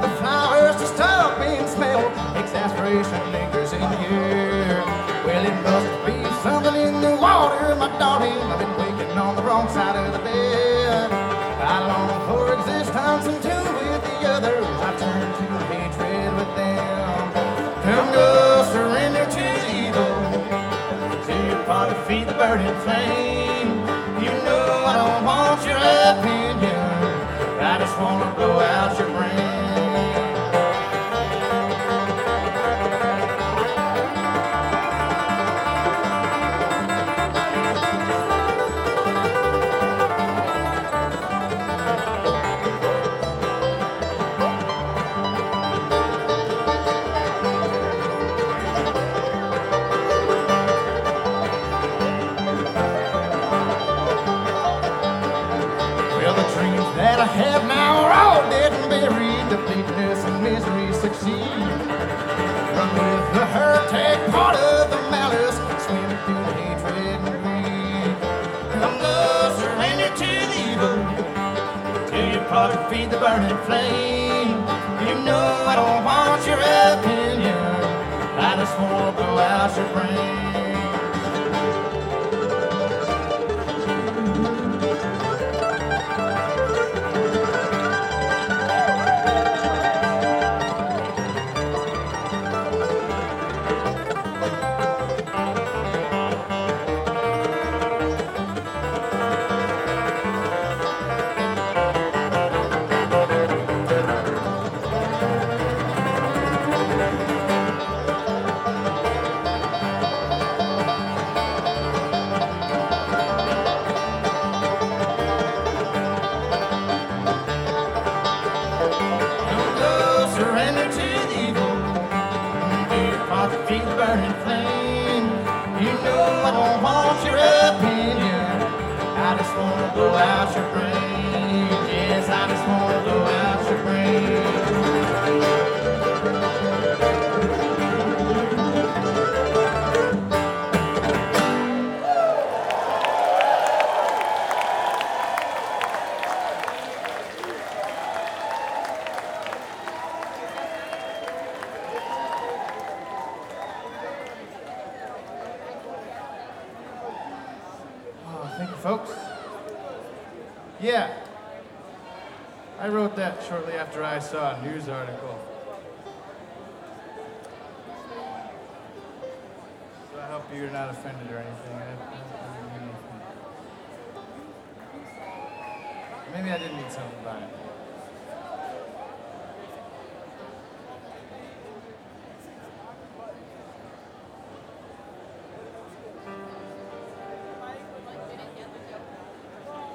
the flowers to stop being smelled. Exasperation lingers in the air. Well, it must be something in the water, my darling. I've been waking on the wrong side of the bed. I long for existence and two with the others. I turn to hatred with them. Come go surrender to the evil. To your pot to feed the burning flame. You know I don't want your opinion. I just wanna blow out your brain. That I have now are all dead and buried. The bleakness and misery succeed. Run with the hurt, take part of the malice. Swim through the hatred and greed. Come go surrender to the evil. Till your part to feed the burning flame. You know I don't want your opinion. I just wanna blow out your brain. Feed the burning flame. You know I don't want your opinion. I just wanna blow out your brain. Yes, I just wanna blow out your brain. Thank you, folks. Yeah, I wrote that shortly after I saw a news article. So I hope you're not offended or anything. Maybe I didn't mean something by it.